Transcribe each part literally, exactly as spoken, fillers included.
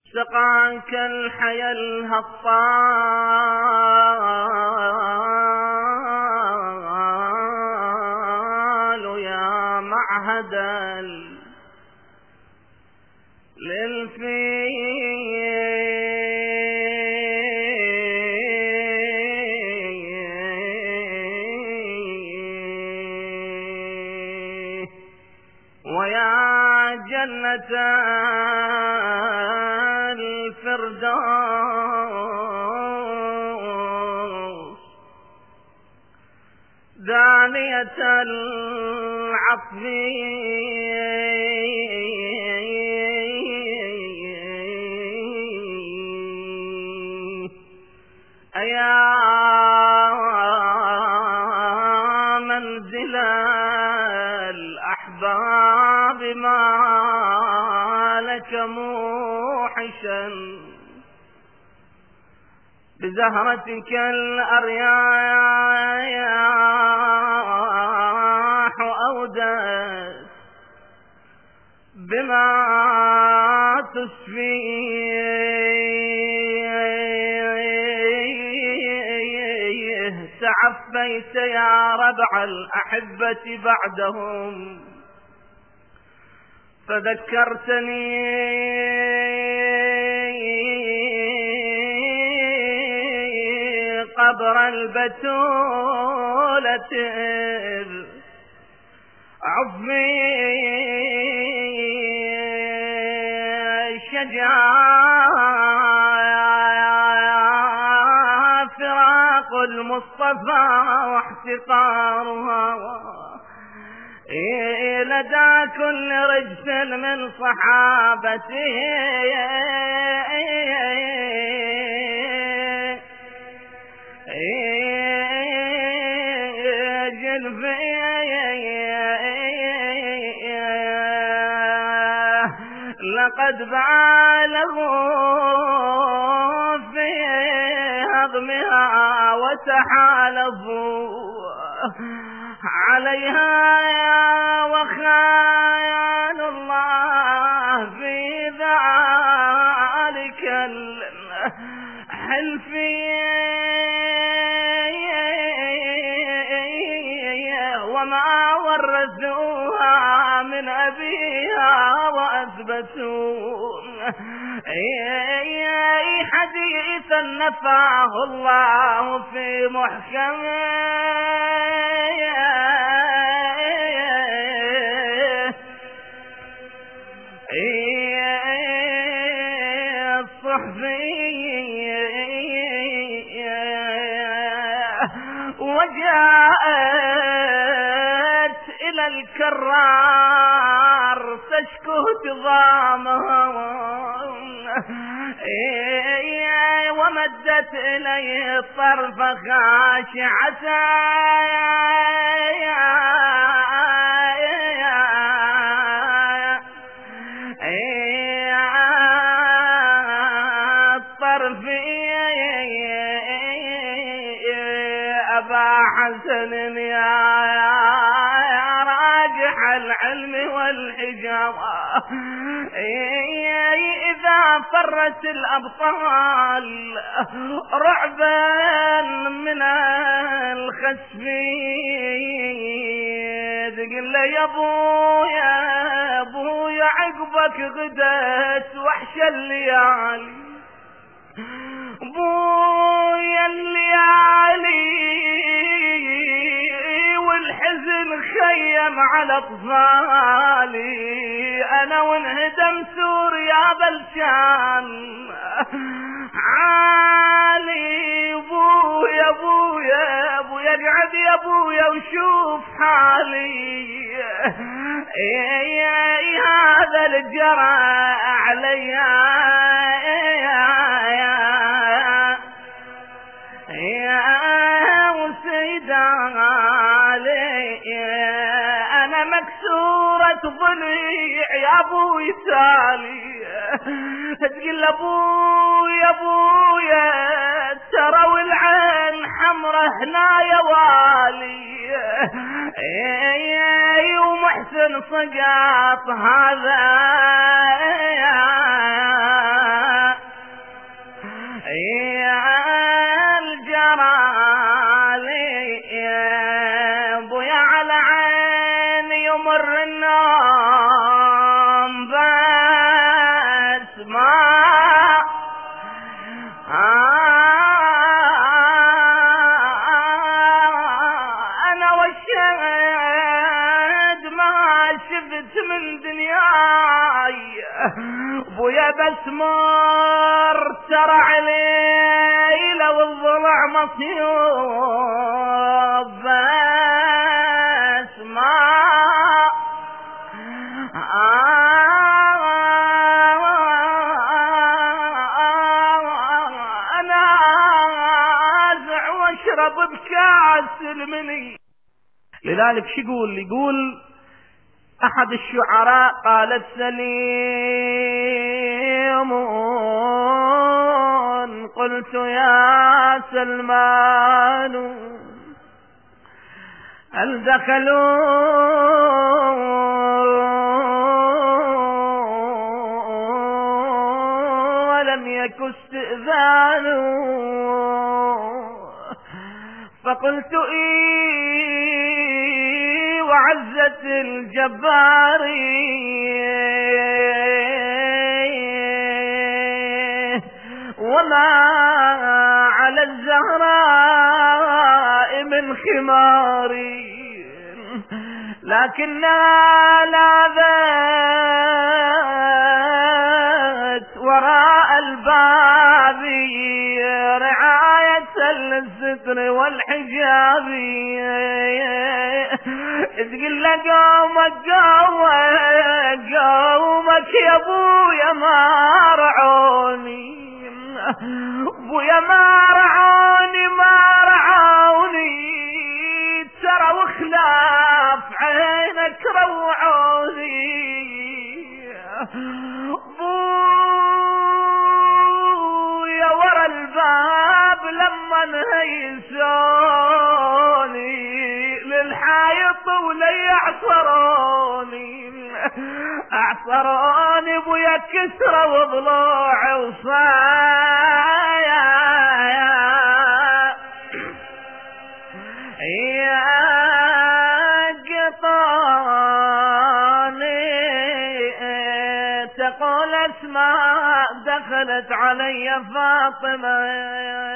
سقاك الحيا الهطال يا معهد للفيه ويا جنة الفردوس دانية العطف أيا منزل الأحباب ما لك موحشا بزهرتك الأرياح أودت بما تشفيه تعفيت يا ربع الأحبة بعدهم فذكرتني قبر البتولة عظمي شجاع فراق المصطفى واحتقارها لدى كل رجس من صحابته لقد بالغوا في هضمها وتحالفوا عليها وخان الله في ذلك الحلف وما ورثوها من أبيها وأثبتوا حديثا نفاه الله في محكم وجاءت إلى الكرار تشكو تضامها ومدت إليه الطرف خاشعة الطرف أبا حسن يا راجح العلم والحجارة إذا فرت الأبطال رعبا من الخسف قل له يا ابويا يا ابويا عقبك غدت وحش الليالي بويا الليالي والحزن خيم على اطفالي انا وانهدم سوريا بلشان عالي بويا بويا بويا اقعد يا بويا وشوف حالي اي هذا الجرى عليا يا وسيدالي انا مكسورة ضليع يا ابوي تالي تقول ابويا ابويا ترى والعين حمرة هنا يا والي ومحسن صقاط هذا تمر ترى ليلة والضلع مصيوب بس ما أنا أزع واشرب بكاس المني. لذلك شو يقول؟ يقول أحد الشعراء قال سليم قلت يا سلمان هل دخلوا ولم يك استئذانوا؟ فقلت إي وعزة الجبار وما على الزهراء من خماري، لكنها لاذت وراء الباب رعاية للستر والحجاب. تقول له قومك قومك قومك يا ابويا ما رعوني، ابويا ما رعوني ما رعوني ترى وخلاف عينك روعوني. ابويا ورا الباب لما نهيسوني للحايط ولي اعصروني اعصروني ابويا كسرة وضلوع وصايا يا قطاني. تقول اسماء دخلت علي فاطمة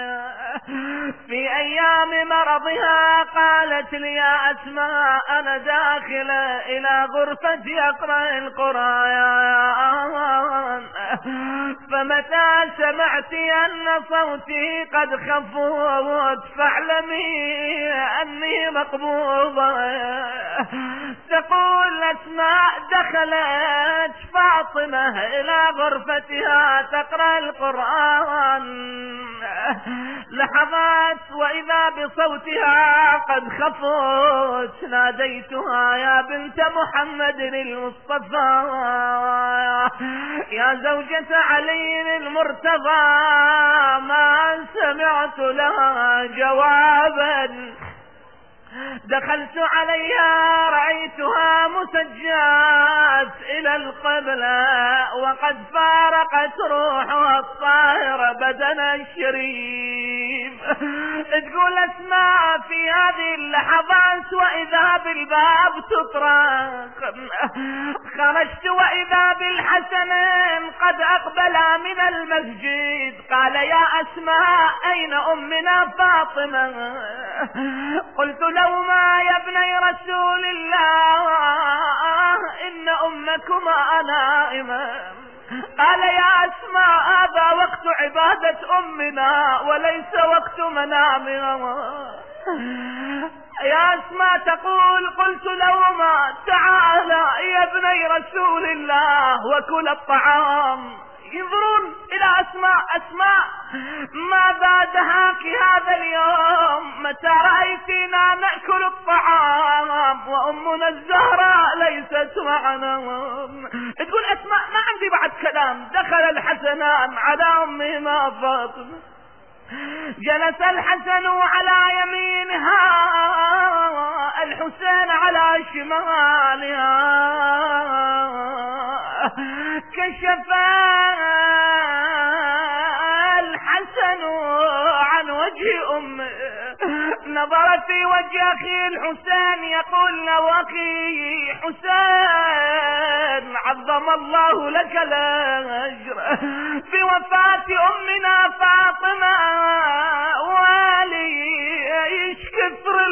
في ايام مرضها قالت لي يا اسماء انا داخلة الى غرفتي اقرأ القرآن، فمتى سمعت ان صوتي قد خفوت فاعلمي اني مقبوضة. تقول اسماء دخلت فاطمة الى غرفتها تقرأ القرآن، لحظات واذا بصوتها قد خفت ناديتها يا بنت محمد المصطفى يا زوجة علي المرتضى، ما سمعت لها جوابا. دخلت عليها رأيتها مسجات إلى القبلة وقد فارقت روحها الطاهرة بدنا الشريف. تقول اسماء في هذه اللحظات وإذا بالباب تطرق، خرجت وإذا بالحسنين قد أقبلا من المسجد. قال يا أسماء أين أمنا فاطمة؟ قلت لهما يا ابني رسول الله إن أمكما نائمة. قال يا أسماء هذا وقت عبادة أمنا وليس وقت منامها. يا أسماء تقول قلت لهما تعالى يا ابني رسول الله وكل الطعام. ينظرون إلى أسماء. أسماء ماذا دهاك هذا اليوم؟ متى رأيتنا نأكل الطعام وأمنا الزهراء ليست معنا؟ تقول أسماء ما عندي بعد كلام. دخل الحسنان على أمهما فاطمة، جلس الحسن على يمينها الحسين على شمالها. كشف الحسن عن وجه أمه، نظر في وجه أخي الحسين يقول له أخي حسين عظم الله لك الأجر بوفاة أمنا فاطمة، والي ايش كثر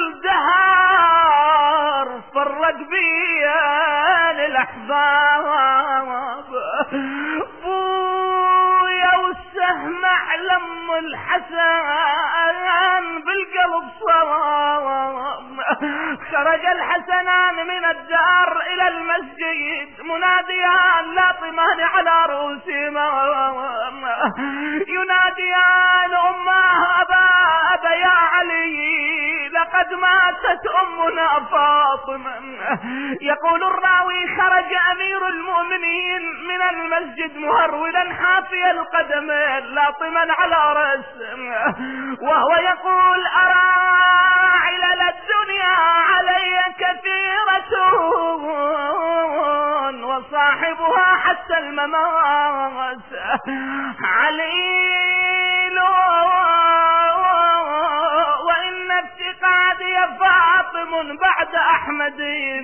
الدهار فرق بيا للأحباب. ام الحسن بالقلب صواب. خرج الحسنان من الدار الى المسجد مناديان لاطمان على رؤوسهما يناديان اماه ابا ابا يا علي لقد ماتت امنا فاطمه. يقول الراوي خرج امير المؤمنين من المسجد مهرولا حافي القدمين لاطما على راسه وهو يقول ارى علل الدنيا علي كثيرة وصاحبها حتى الممات عليل وإن افتقادي فاطم بعد أحمد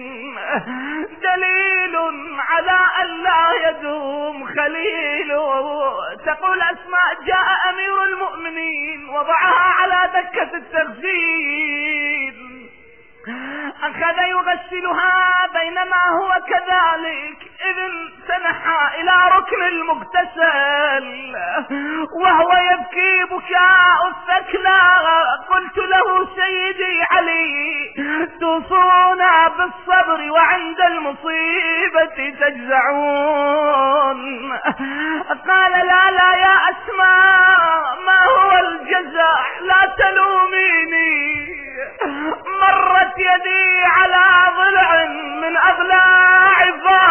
دليل على أن لا يدوم خليل. تقول أسماء جاء أمير المؤمنين وضعها على دكة التغسيل أخذ يغسلها بينما هو كذلك إذ سنحى إلى ركن المغتسل وهو يبكي بكاء الثكلى. قلت له سيدي علي توصونا بالصبر وعند المصيبة تجزعون. قال لا لا يا أسماء ما هو الجزع لا تلوميني مرت يدي على ضلع من أضلاع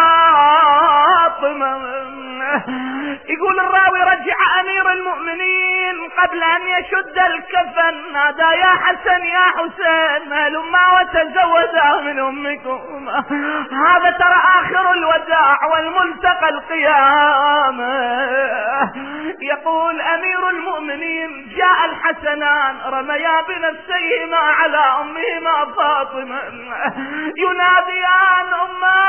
فاطمة. يقول الراوي رجع أمير المؤمنين قبل أن يشد الكفن نادى يا حسن يا حسين هلما وتزوجا من أمكم هذا ترى آخر الوداع والملتقى القيامة. يقول أمير المؤمنين جاء الحسنان رميا بنفسيهما على أمهما فاطمة يناديان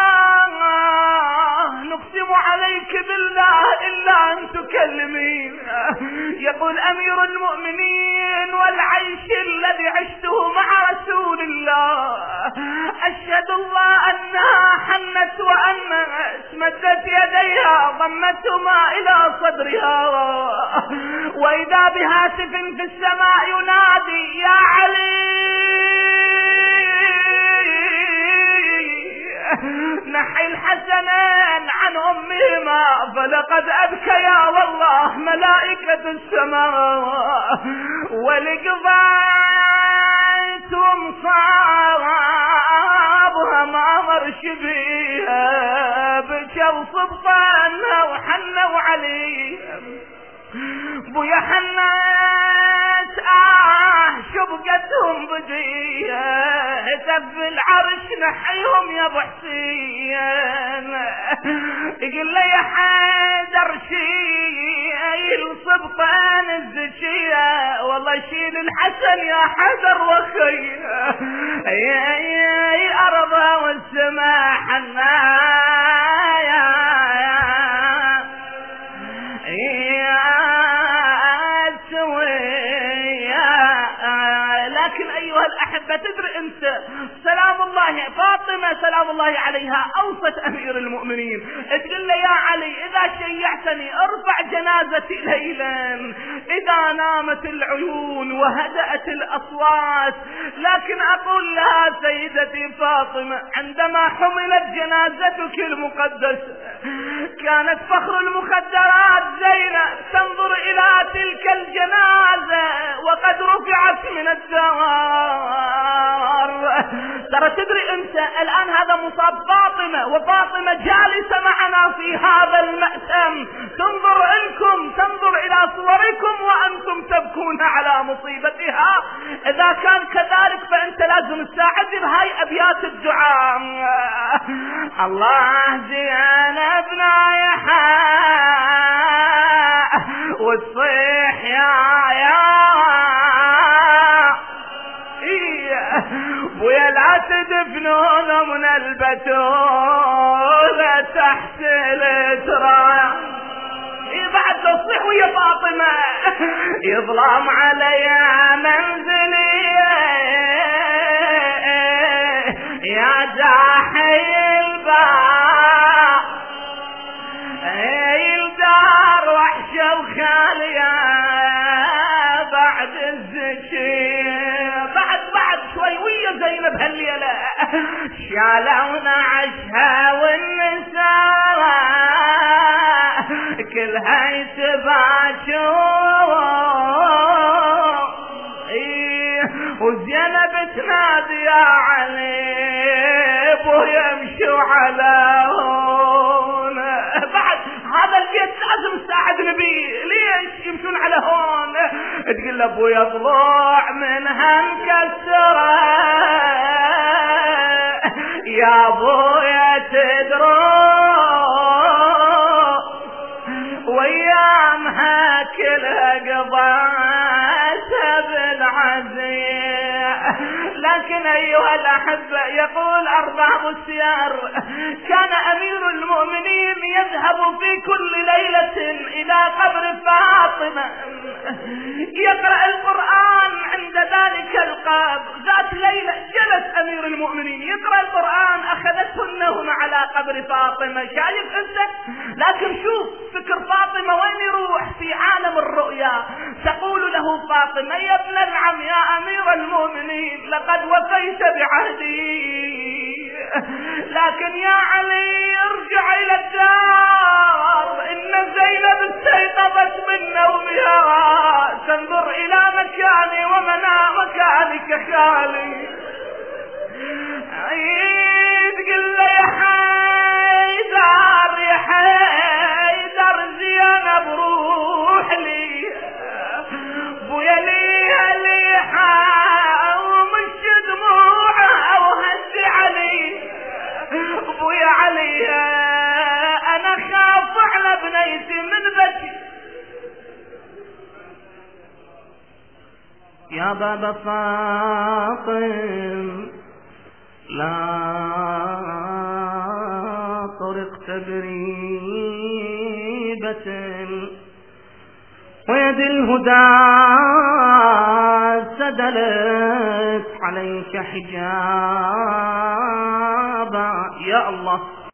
أماه نقسم عليك بالله إلا أن تكلمين. يقول أمير المؤمنين والعيش الذي عشته مع رسول الله أشهد الله أنها حنت وأنها مدت يديها ضمتهما إلى صدرها وإذا بهاتف في السماء ينادي يا علي نحي الحسنين عن أمهما فلقد أبكيا والله ملائكة السماء ولقضيتم صابها ما مرش بيها بكوا صبطانها وحنوا عليها بويا حنات آه شبقتهم بدية هتف العرش نحيهم يا ابو حسين. يقول لي يا حيدر شيل صبطان الزكية والله شيل الحسن يا حيدر وخيه يا أرضها والسماء حنايا لكن أيها الأحبة تدري أنت سلام الله فاطمة سلام الله عليها أوصت أمير المؤمنين تقول له يا علي إذا شيعتني ارفع جنازتي ليلا إذا نامت العيون وهدأت الأصوات. لكن أقول لها سيدتي فاطمة عندما حملت جنازتك المقدسة كانت فخر المخدرات زينب تنظر إلى تلك الجنازة وقد رفعت من الدوار. ترى تدري أنت الآن هذا مصاب فاطمة وفاطمة جالسة معنا في هذا المأتم تنظر إلكم تنظر إلى صوركم وأنتم تبكون على مصيبتها. إذا كان كذلك فأنت لازم تساعد بهاي أبيات الدعاء. الله زينبنا يا وتصيح يا يا ويا لا تدفنون من البتولة تحت التراب. بعد تصيح ويا فاطمة يظلم علي منزلي يا داحي الباب الدار وحشة وخالية بعد بعد شوي ويا زينب هالليلة شالونا عشها والنساء كلها يتباشوا وزينب تنادي يا علي ابو يمشوا على هون. بعد هذا البيت لازم استعدنا بيه، ليش يمشون على هون؟ تقول له ابويا ضلوع منها مكسره يا ابويا تدرون وايامها كلها قضيت بالعزيء. لكن ايها الاحبه يقول ارباب السير كان امير المؤمنين يذهب في كل ليله الى قبر فاطمه يقرا القران عند ذلك القبر. ذات ليله جلس امير المؤمنين يقرا القران اخذته النوم على قبر فاطمه. شايف انت؟ لكن شوف فكر فاطمه وين يروح في عالم الرؤيا. تقول له فاطمه يا ابن العم يا امير المؤمنين لقد وفيت بعهدي، لكن يا علي ارجع الى الدار ان زينب استيقظت من نومها تنظر الى مكاني ومنى مكانك خالي. عيد قل له يا حيدر يا حيدر زينب روح لي بويا لي لي ومش دموعها وهدي علي بويا علي انا خاف على بنيتي من بكي. يا بابا فاطم لا طرقت بريبة ويد الهدى سدلت عليك حجابا. يا الله